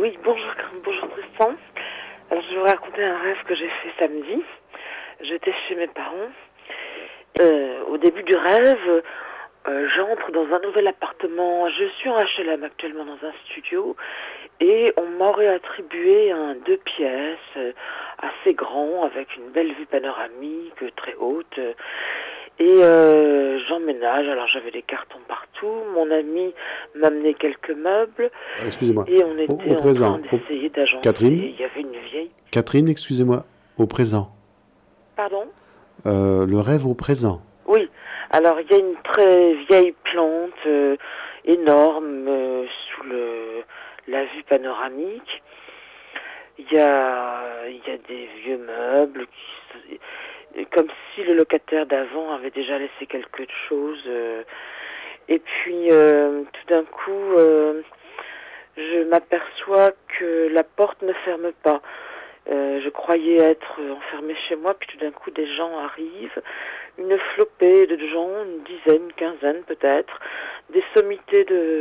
Oui, bonjour Tristan. Alors je vais vous raconter un rêve que j'ai fait samedi. J'étais chez mes parents. Au début du rêve, j'entre dans un nouvel appartement. Je suis en HLM actuellement dans un studio et on m'aurait attribué un 2 pièces assez grand avec une belle vue panoramique très haute. Et j'emménage, alors j'avais des cartons partout, mon ami m'a amené quelques meubles, Excusez-moi. et on Au était en train présent. d'essayer d'agencer. Catherine Il y avait une vieille... Catherine, excusez-moi. Au présent. Pardon? Le rêve au présent. Oui, alors il y a une très vieille plante énorme la vue panoramique. Il y a des vieux meubles comme si le locataire d'avant avait déjà laissé quelque chose. Et puis tout d'un coup, je m'aperçois que la porte ne ferme pas. Je croyais être enfermée chez moi, puis tout d'un coup des gens arrivent, une flopée de gens, une dizaine, une quinzaine peut-être, des sommités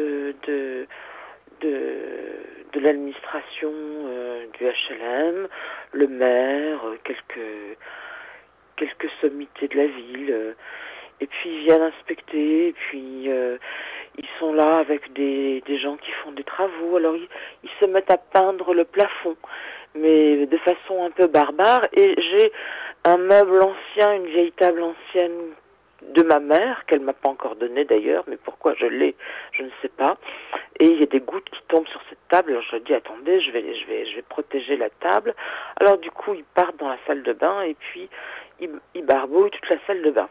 de l'administration du HLM, le maire, quelques sommités de la ville, et puis ils viennent inspecter, et puis ils sont là avec des gens qui font des travaux, alors ils se mettent à peindre le plafond, mais de façon un peu barbare, et j'ai un meuble ancien, une vieille table ancienne de ma mère, qu'elle m'a pas encore donnée d'ailleurs, mais pourquoi je l'ai, je ne sais pas, et il y a des gouttes qui tombent sur cette table, alors je dis attendez, je vais protéger la table, alors du coup ils partent dans la salle de bain, et puis ils barbouillent toute la salle de bain.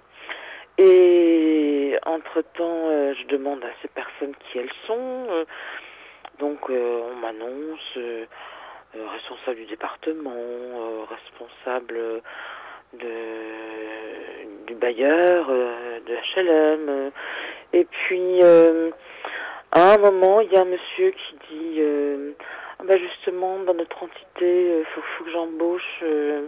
Et entre-temps, je demande à ces personnes qui elles sont. Donc, on m'annonce responsable du département, responsable du bailleur, de HLM. Et puis, à un moment, il y a un monsieur qui dit ah ben justement, dans notre entité, faut que j'embauche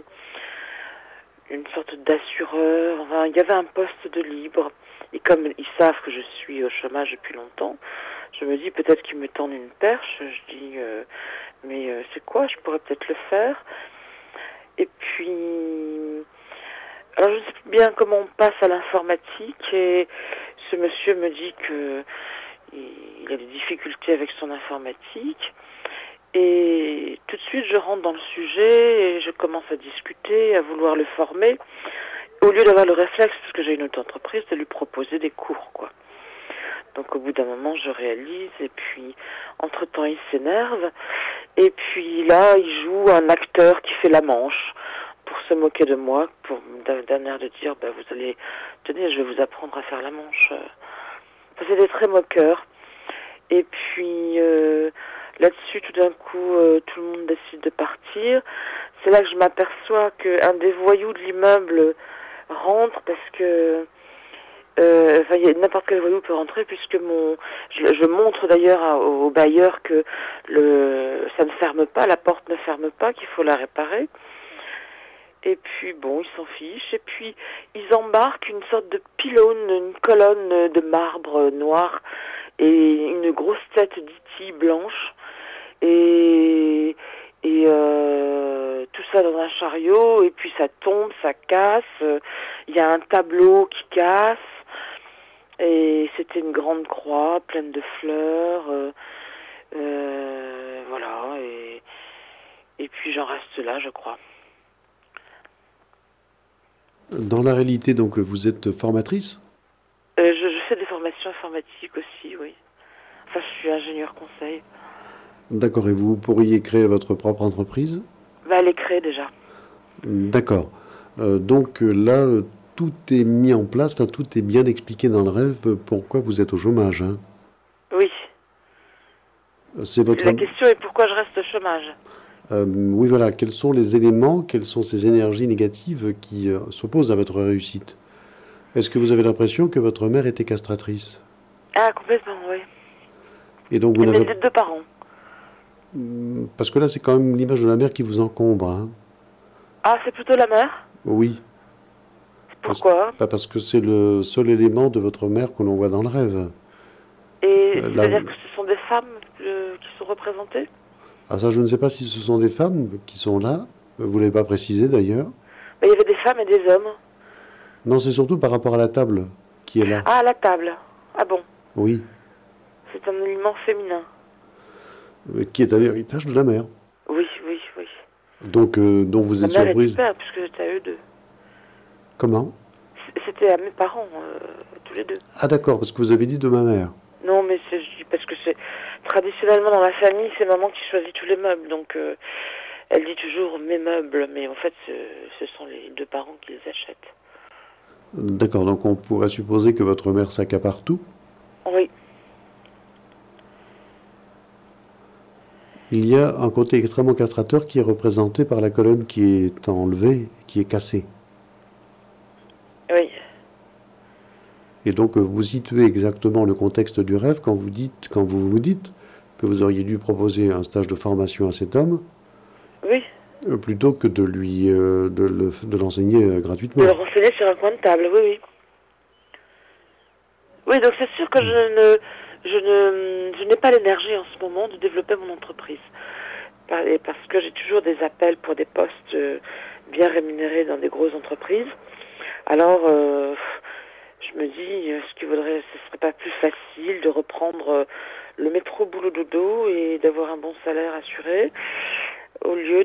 une sorte d'assureur. Enfin, il y avait un poste de libre. Et comme ils savent que je suis au chômage depuis longtemps, je me dis peut-être qu'ils me tendent une perche. Je dis mais c'est quoi? Je pourrais peut-être le faire. Et puis, alors je ne sais plus bien comment on passe à l'informatique. Et ce monsieur me dit que il a des difficultés avec son informatique. Et tout de suite, je rentre dans le sujet et je commence à discuter, à vouloir le former, au lieu d'avoir le réflexe, parce que j'ai une autre entreprise, de lui proposer des cours, quoi. Donc au bout d'un moment, je réalise, et puis entre-temps, il s'énerve, et puis là, il joue un acteur qui fait la manche, pour se moquer de moi, d'un air de dire, bah, vous allez, tenez, je vais vous apprendre à faire la manche. C'était très moqueur. Et puis là-dessus, tout d'un coup, tout le monde décide de partir. C'est là que je m'aperçois qu'un des voyous de l'immeuble rentre parce que n'importe quel voyou peut rentrer puisque je montre d'ailleurs au bailleur que ça ne ferme pas, la porte ne ferme pas, qu'il faut la réparer. Et puis bon, ils s'en fichent. Et puis ils embarquent une sorte de pylône, une colonne de marbre noir et une grosse tête d'E.T. blanche. Et tout ça dans un chariot. Et puis ça tombe, ça casse. Il y a un tableau qui casse. Et c'était une grande croix pleine de fleurs. Voilà. Et puis j'en reste là, je crois. Dans la réalité, donc, vous êtes formatrice? Je fais des formations informatiques aussi, oui. Enfin, je suis ingénieur conseil. D'accord. Et vous pourriez créer votre propre entreprise? Bah, elle est créée déjà. D'accord. Donc là, tout est mis en place, enfin, tout est bien expliqué dans le rêve pourquoi vous êtes au chômage, hein. Oui. C'est votre... La question est pourquoi je reste au chômage. Oui, voilà. Quels sont les éléments, quelles sont ces énergies négatives qui s'opposent à votre réussite? Est-ce que vous avez l'impression que votre mère était castratrice? Ah, complètement, oui. Et donc vous Mais n'avez... les deux parents. Parce que là, c'est quand même l'image de la mère qui vous encombre, hein. Ah, c'est plutôt la mère? Oui. Pourquoi? Parce que c'est le seul élément de votre mère que l'on voit dans le rêve. Et Là, c'est-à-dire que ce sont des femmes qui sont représentées? Ah, ça, je ne sais pas si ce sont des femmes qui sont là. Vous ne l'avez pas précisé d'ailleurs. Il y avait des femmes et des hommes. Non, c'est surtout par rapport à la table qui est là. Ah, la table. Ah bon. Oui. C'est un aliment féminin. Qui est un héritage de la mère. Oui, oui, oui. Donc vous êtes Ma mère surprise. et du père, puisque j'étais à eux deux. Comment? C'était à mes parents, tous les deux. Ah d'accord, parce que vous avez dit de ma mère. Non, mais je dis parce que c'est traditionnellement dans la famille, c'est maman qui choisit tous les meubles. Donc, elle dit toujours mes meubles, mais en fait, ce sont les deux parents qui les achètent. D'accord, donc on pourrait supposer que votre mère s'accapare tout. Oui, Il y a un côté extrêmement castrateur qui est représenté par la colonne qui est enlevée, qui est cassée. oui. Et donc vous situez exactement le contexte du rêve quand vous vous dites que vous auriez dû proposer un stage de formation à cet homme Oui, plutôt que de l'enseigner de gratuitement. le renseigner sur un coin de table, oui, oui. Oui, donc c'est sûr que je n'ai pas l'énergie en ce moment de développer mon entreprise. Parce que j'ai toujours des appels pour des postes bien rémunérés dans des grosses entreprises. Alors, je me dis, ce serait pas plus facile de reprendre le métro boulot dodo et d'avoir un bon salaire assuré au lieu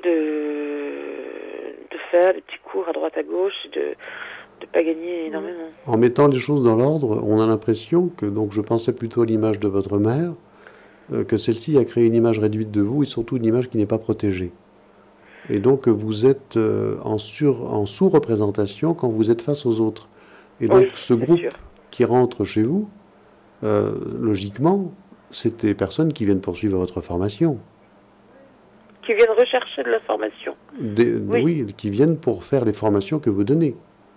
de faire des petits cours à droite à gauche et de pas gagner énormément. En mettant les choses dans l'ordre, on a l'impression que, donc je pensais plutôt à l'image de votre mère, que celle-ci a créé une image réduite de vous et surtout une image qui n'est pas protégée. Et donc vous êtes en sous-représentation quand vous êtes face aux autres. Et donc Oui, ce c'est groupe sûr. qui rentre chez vous, logiquement, c'est des personnes qui viennent poursuivre votre formation. Qui viennent rechercher de la formation. Oui. Oui, qui viennent pour faire les formations que vous donnez.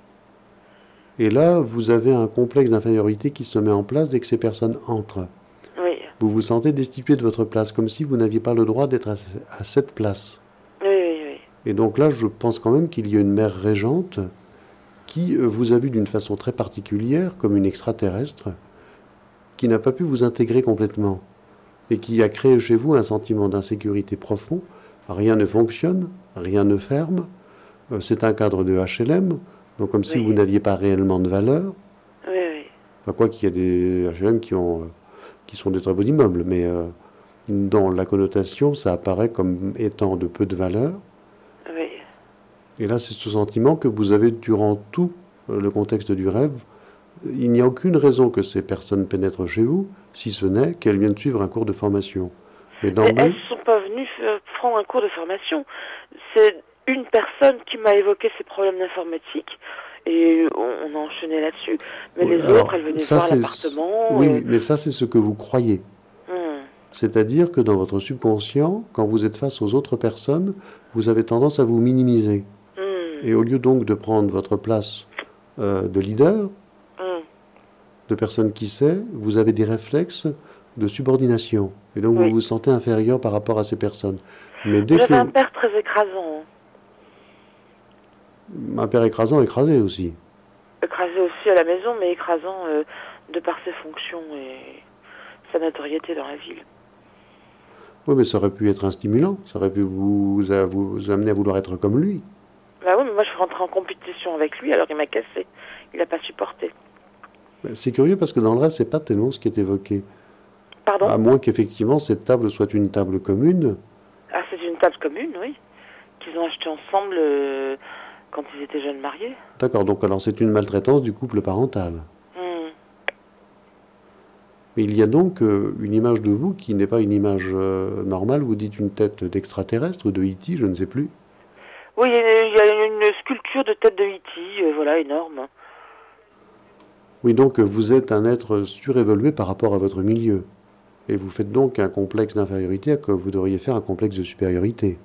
Et là, vous avez un complexe d'infériorité qui se met en place dès que ces personnes entrent. Oui, Vous vous sentez destitué de votre place, comme si vous n'aviez pas le droit d'être à cette place. oui, oui, oui. Et donc là, je pense quand même qu'il y a une mère régente qui vous a vu d'une façon très particulière, comme une extraterrestre, qui n'a pas pu vous intégrer complètement, et qui a créé chez vous un sentiment d'insécurité profond. Rien ne fonctionne, rien ne ferme, c'est un cadre de HLM, donc comme si Oui. vous n'aviez pas réellement de valeur. Oui, oui. Enfin, quoi qu'il y a des HLM qui sont des très beaux immeubles, mais dans la connotation, ça apparaît comme étant de peu de valeur. Oui. Et là, c'est ce sentiment que vous avez durant tout le contexte du rêve. Il n'y a aucune raison que ces personnes pénètrent chez vous, si ce n'est qu'elles viennent suivre un cours de formation. Mais Mais d'emblée, elles ne sont pas venues prendre un cours de formation. C'est une personne qui m'a évoqué ses problèmes d'informatique et on a enchaîné là-dessus. Mais les alors, autres, elles venaient ça voir c'est, l'appartement. oui, mais ça c'est ce que vous croyez. Hmm. C'est-à-dire que dans votre subconscient, quand vous êtes face aux autres personnes, vous avez tendance à vous minimiser. Hmm. Et au lieu donc de prendre votre place de leader, Hmm. de personne qui sait, vous avez des réflexes de subordination. Et donc Oui. vous vous sentez inférieur par rapport à ces personnes. Mais dès J'avais un que... père très écrasant. Un père écrasant, écrasé aussi. Écrasé aussi à la maison, mais écrasant de par ses fonctions et sa notoriété dans la ville. Oui, mais ça aurait pu être un stimulant. Ça aurait pu vous amener à vouloir être comme lui. Bah oui, mais moi je suis rentrée en compétition avec lui, alors il m'a cassé. Il n'a pas supporté. C'est curieux parce que dans le reste, c'est pas tellement ce qui est évoqué. Pardon? À moins qu'effectivement cette table soit une table commune. Ah, c'est une table commune, oui. Qu'ils ont acheté ensemble quand ils étaient jeunes mariés. D'accord, donc alors c'est une maltraitance du couple parental. Hmm. Mais il y a donc une image de vous qui n'est pas une image normale. Vous dites une tête d'extraterrestre ou de E.T., je ne sais plus. Oui, il y a une sculpture de tête de E.T., voilà, énorme. Oui, donc vous êtes un être surévolué par rapport à votre milieu. Et vous faites donc un complexe d'infériorité que vous devriez faire un complexe de supériorité.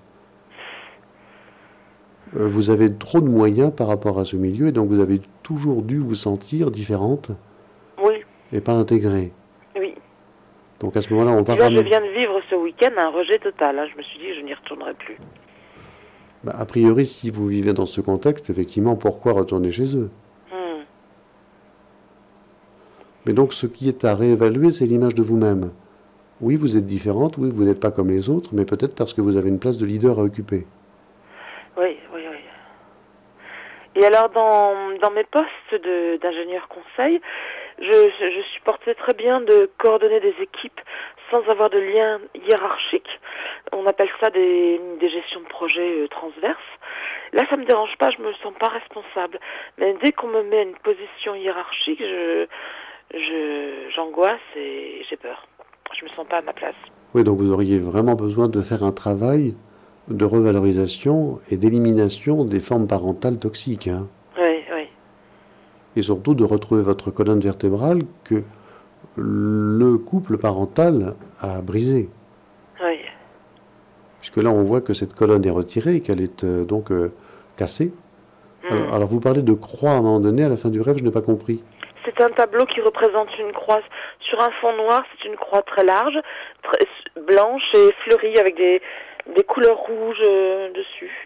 Vous avez trop de moyens par rapport à ce milieu et donc vous avez toujours dû vous sentir différente Oui, et pas intégrée. oui. Donc à ce moment-là, on Puis part... là, je viens de vivre ce week-end un rejet total. Hein. Je me suis dit que je n'y retournerai plus. Bah, a priori, si vous vivez dans ce contexte, effectivement, pourquoi retourner chez eux? Hmm. Mais donc ce qui est à réévaluer, c'est l'image de vous-même. Oui, vous êtes différente, oui, vous n'êtes pas comme les autres, mais peut-être parce que vous avez une place de leader à occuper. Oui, oui, oui. Et alors, dans mes postes d'ingénieur conseil, je supportais très bien de coordonner des équipes sans avoir de lien hiérarchique. On appelle ça des gestions de projets transverses. Là, ça me dérange pas, je me sens pas responsable. Mais dès qu'on me met à une position hiérarchique, j'angoisse et j'ai peur. Je me sens pas à ma place. Oui, donc vous auriez vraiment besoin de faire un travail de revalorisation et d'élimination des formes parentales toxiques, hein. Oui, oui, Et surtout de retrouver votre colonne vertébrale que le couple parental a brisé. oui. Puisque là, on voit que cette colonne est retirée et qu'elle est cassée. Hmm. Alors, vous parlez de croix à un moment donné, à la fin du rêve, je n'ai pas compris. C'est un tableau qui représente une croix sur un fond noir. C'est une croix très large, très blanche et fleurie avec des couleurs rouges dessus.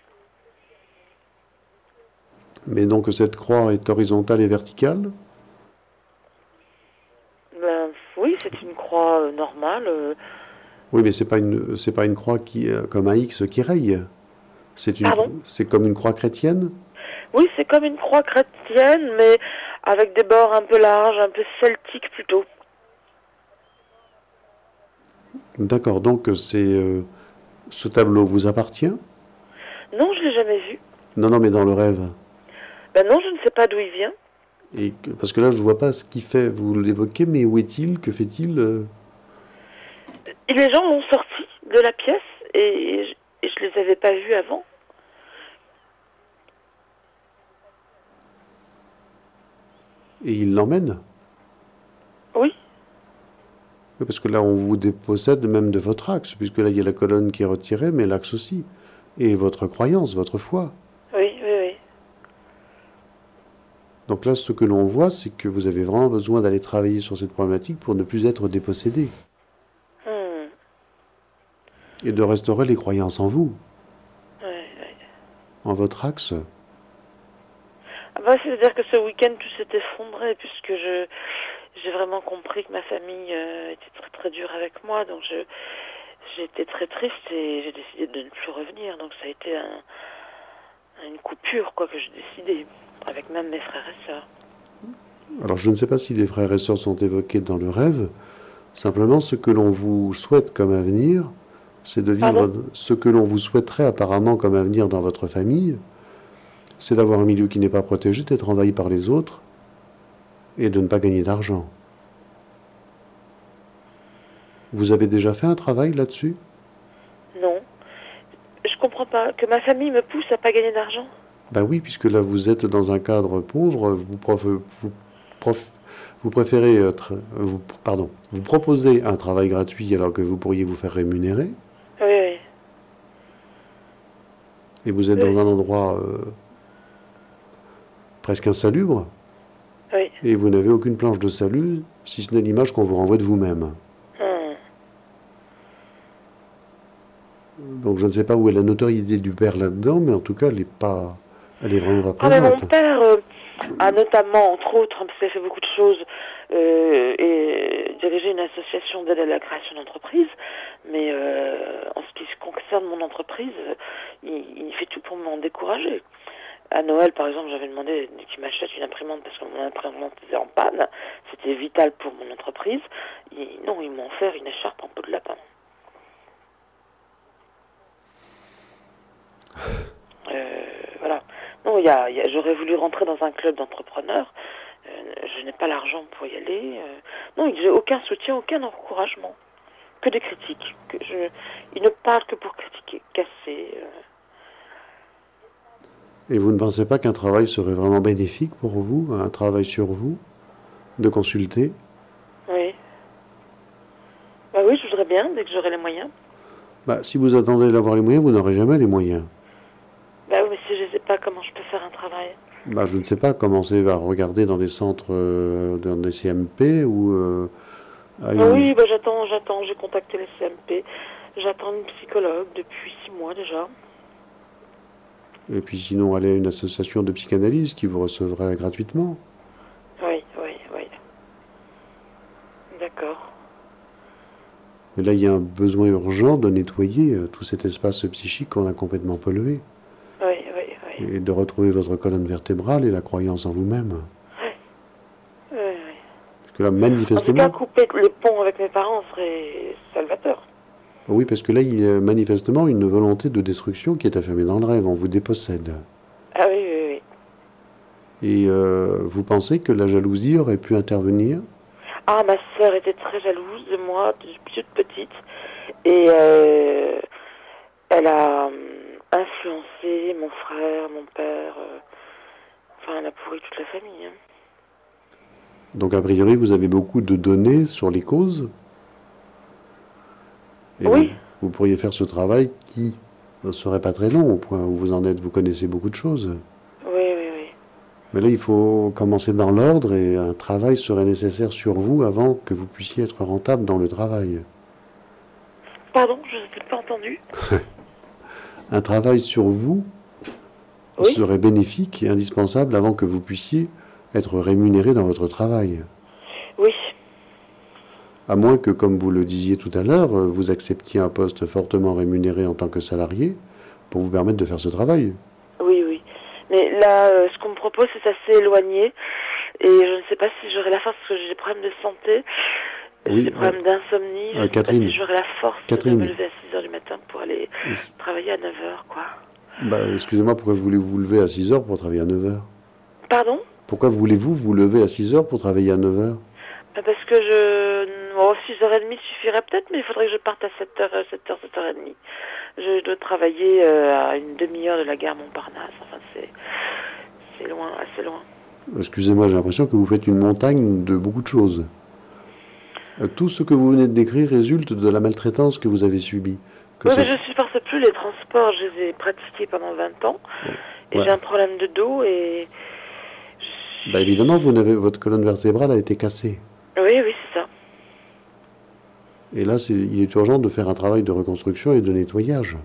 Mais donc, cette croix est horizontale et verticale? Ben, oui, c'est une croix normale. Oui, mais c'est pas une croix comme un X qui raye. Pardon? C'est comme une croix chrétienne? Oui, c'est comme une croix chrétienne, mais avec des bords un peu larges, un peu celtiques plutôt. D'accord, donc ce tableau vous appartient? Non, je l'ai jamais vu. Non, non, mais dans le rêve. Ben non, je ne sais pas d'où il vient. Parce que là, je ne vois pas ce qu'il fait. Vous l'évoquez, mais où est-il? Que fait-il? Et les gens l'ont sorti de la pièce et je les avais pas vus avant. Et il l'emmène? Oui, Oui, parce que là, on vous dépossède même de votre axe, puisque là, il y a la colonne qui est retirée, mais l'axe aussi. Et votre croyance, votre foi. oui, oui, oui. Donc là, ce que l'on voit, c'est que vous avez vraiment besoin d'aller travailler sur cette problématique pour ne plus être dépossédé. Hmm. Et de restaurer les croyances en vous, Ouais, ouais. en votre axe. Ah bah, c'est-à-dire que ce week-end, tout s'est effondré puisque j'ai vraiment compris que ma famille était très très dure avec moi. Donc j'ai été très triste et j'ai décidé de ne plus revenir. Donc ça a été une coupure quoi que j'ai décidé avec même mes frères et sœurs. Alors, je ne sais pas si les frères et sœurs sont évoqués dans le rêve. Simplement, ce que l'on vous souhaite comme avenir, c'est de Pardon? vivre ce que l'on vous souhaiterait apparemment comme avenir dans votre famille, c'est d'avoir un milieu qui n'est pas protégé, d'être envahi par les autres et de ne pas gagner d'argent. Vous avez déjà fait un travail là-dessus? Non. Je comprends pas. Que ma famille me pousse à pas gagner d'argent? Ben oui, puisque là vous êtes dans un cadre pauvre, prof- vous préférez pardon, vous proposez un travail gratuit alors que vous pourriez vous faire rémunérer, Oui, oui. et vous êtes Oui, dans un endroit presque insalubre, oui. et vous n'avez aucune planche de salut, si ce n'est l'image qu'on vous renvoie de vous-même. Hmm. Donc je ne sais pas où est la notoriété du père là-dedans, mais en tout cas, elle est vraiment pas Ah mais mon présente. père a notamment, entre autres, hein, parce qu'il a fait beaucoup de choses, et dirigé une association d'aide à la création d'entreprises. Mais en ce qui concerne mon entreprise, il fait tout pour m'en décourager. À Noël, par exemple, j'avais demandé qu'il m'achète une imprimante parce que mon imprimante était en panne. C'était vital pour mon entreprise. Non, ils m'ont offert une écharpe en peau de lapin. Voilà. Non, j'aurais voulu rentrer dans un club d'entrepreneurs. Je n'ai pas l'argent pour y aller. Non, j'ai aucun soutien, aucun encouragement. Que des critiques. Ils ne parlent que pour critiquer, casser. Et vous ne pensez pas qu'un travail serait vraiment bénéfique pour vous, un travail sur vous, de consulter? Oui. Bah oui, je voudrais bien, dès que j'aurai les moyens. Bah, si vous attendez d'avoir les moyens, vous n'aurez jamais les moyens. Bah oui, mais si je ne sais pas comment je peux faire un travail. Bah, je ne sais pas, commencer à regarder dans des centres, dans des CMP ou à Ah une... oui, bah j'attends. J'ai contacté les CMP. J'attends une psychologue depuis 6 mois déjà. Et puis sinon, aller à une association de psychanalyse qui vous recevrait gratuitement. Oui, oui, oui. D'accord. Mais là, il y a un besoin urgent de nettoyer tout cet espace psychique qu'on a complètement pollué Oui, oui, oui. et de retrouver votre colonne vertébrale et la croyance en vous-même. Oui, oui. Parce que là, En tout cas, manifestement, couper les ponts avec mes parents serait salvateur. oui, parce que là, il y a manifestement une volonté de destruction qui est affirmée dans le rêve. On vous dépossède. Ah oui, oui, oui. Et vous pensez que la jalousie aurait pu intervenir? Ah, ma sœur était très jalouse de moi depuis toute petite. Et elle a influencé mon frère, mon père. Enfin, elle a pourri toute la famille. Hein. Donc, a priori, vous avez beaucoup de données sur les causes. Et Oui, vous pourriez faire ce travail qui ne serait pas très long au point où vous en êtes. Vous connaissez beaucoup de choses. oui, oui, oui. Mais là, il faut commencer dans l'ordre et un travail serait nécessaire sur vous avant que vous puissiez être rentable dans le travail. Pardon, je n'ai pas entendu. Un travail sur vous Oui, serait bénéfique et indispensable avant que vous puissiez être rémunéré dans votre travail. oui, À moins que, comme vous le disiez tout à l'heure, vous acceptiez un poste fortement rémunéré en tant que salarié pour vous permettre de faire ce travail. oui, oui. Mais là, ce qu'on me propose, c'est assez éloigné. Et je ne sais pas si j'aurai la force, parce que j'ai des problèmes de santé, j'ai Oui, des problèmes d'insomnie. Je ne sais pas Catherine, si j'aurai la force de me Catherine, lever à 6 heures du matin pour aller travailler à 9 heures, quoi. excusez-moi, pourquoi voulez-vous vous lever à 6 heures pour travailler à 9 heures? Pardon? Pourquoi voulez-vous vous lever à 6 heures pour travailler à 9 heures? Parce que 6h30 suffirait peut-être, mais il faudrait que je parte à 7h, 7h, 7h30. Je dois travailler à une demi-heure de la gare Montparnasse. Enfin, c'est loin, assez loin. Excusez-moi, j'ai l'impression que vous faites une montagne de beaucoup de choses. Tout ce que vous venez de décrire résulte de la maltraitance que vous avez subie. Que Oui, ce... mais je supporte plus les transports. Je les ai pratiqués pendant 20 ans. Et Ouais. j'ai un problème de dos et... Évidemment, votre colonne vertébrale a été cassée. Oui, oui, c'est ça. Et là, il est urgent de faire un travail de reconstruction et de nettoyage.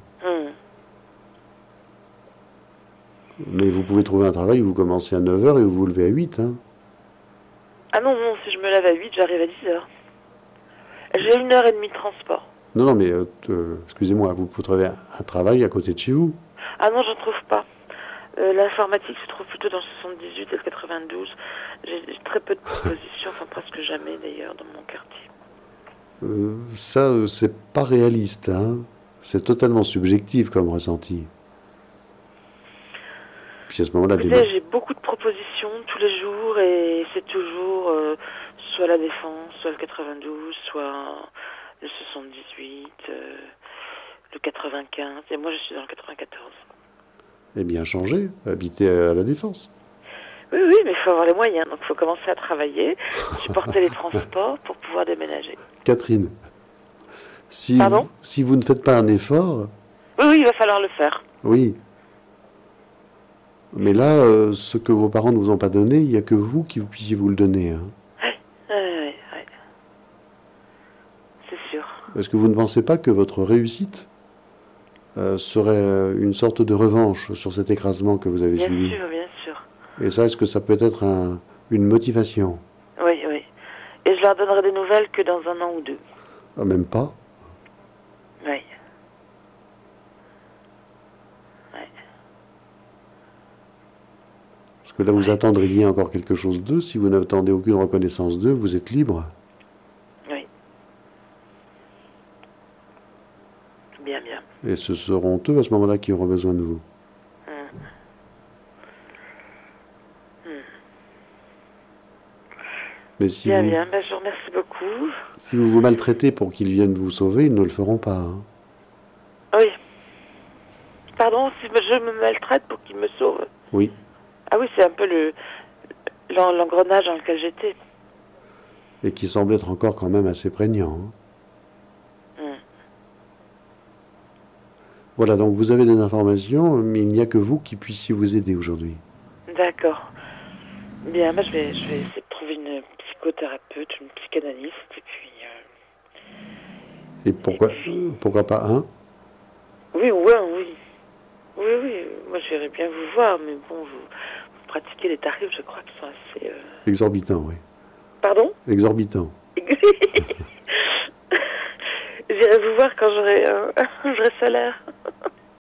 Mais vous pouvez trouver un travail où vous commencez à 9 heures et où vous vous levez à 8. Hein. Ah non, non, si je me lève à 8, j'arrive à 10h. J'ai 1h30 de transport. Non, non, mais excusez-moi, vous pouvez trouver un travail à côté de chez vous. Ah non, j'en trouve pas. L'informatique se trouve plutôt dans le 78 et le 92. J'ai très peu de propositions, enfin presque jamais d'ailleurs, dans mon quartier. Ça, c'est pas réaliste. Hein. C'est totalement subjectif comme ressenti. Puis à ce moment-là, Écoutez, j'ai beaucoup de propositions tous les jours et c'est toujours soit la Défense, soit le 92, soit le 78, le 95. Et moi, je suis dans le 94. Eh bien, changez, habitez à la Défense. Oui, oui, mais il faut avoir les moyens. Donc, il faut commencer à travailler, supporter les transports pour pouvoir déménager. Catherine, Pardon ? si vous ne faites pas un effort... Oui, oui, il va falloir le faire. Oui. Mais là, ce que vos parents ne vous ont pas donné, il n'y a que vous qui puissiez vous le donner. Hein. Oui. C'est sûr. Est-ce que vous ne pensez pas que votre réussite serait une sorte de revanche sur cet écrasement que vous avez subi? Bien sûr, bien sûr. Et ça, est-ce que ça peut être une motivation? Oui, oui. Et je leur donnerai des nouvelles que dans 1 an ou 2. Ah, même pas? Oui. Parce que là, vous attendriez encore quelque chose d'eux. Si vous n'attendez aucune reconnaissance d'eux, vous êtes libre. Oui. Bien, bien. Et ce seront eux, à ce moment-là, qui auront besoin de vous. Mais si bien, vous, bien. Ben, je vous remercie beaucoup. Si vous vous maltraitez pour qu'ils viennent vous sauver, ils ne le feront pas. Hein. Oui. Pardon, si je me maltraite pour qu'ils me sauvent. Oui. Ah oui, c'est un peu l'engrenage dans lequel j'étais. Et qui semble être encore quand même assez prégnant. Hein. Voilà, donc vous avez des informations, mais il n'y a que vous qui puissiez vous aider aujourd'hui. D'accord. Bien, moi je vais essayer de trouver une psychothérapeute, une psychanalyste, et puis... Et pourquoi pas un? Oui, oui. Oui, moi j'irais bien vous voir, mais bon, vous pratiquez les tarifs, je crois qu'ils sont assez... Exorbitants, oui. Pardon? Exorbitants. j'irai vous voir quand j'aurai j'aurai salaire.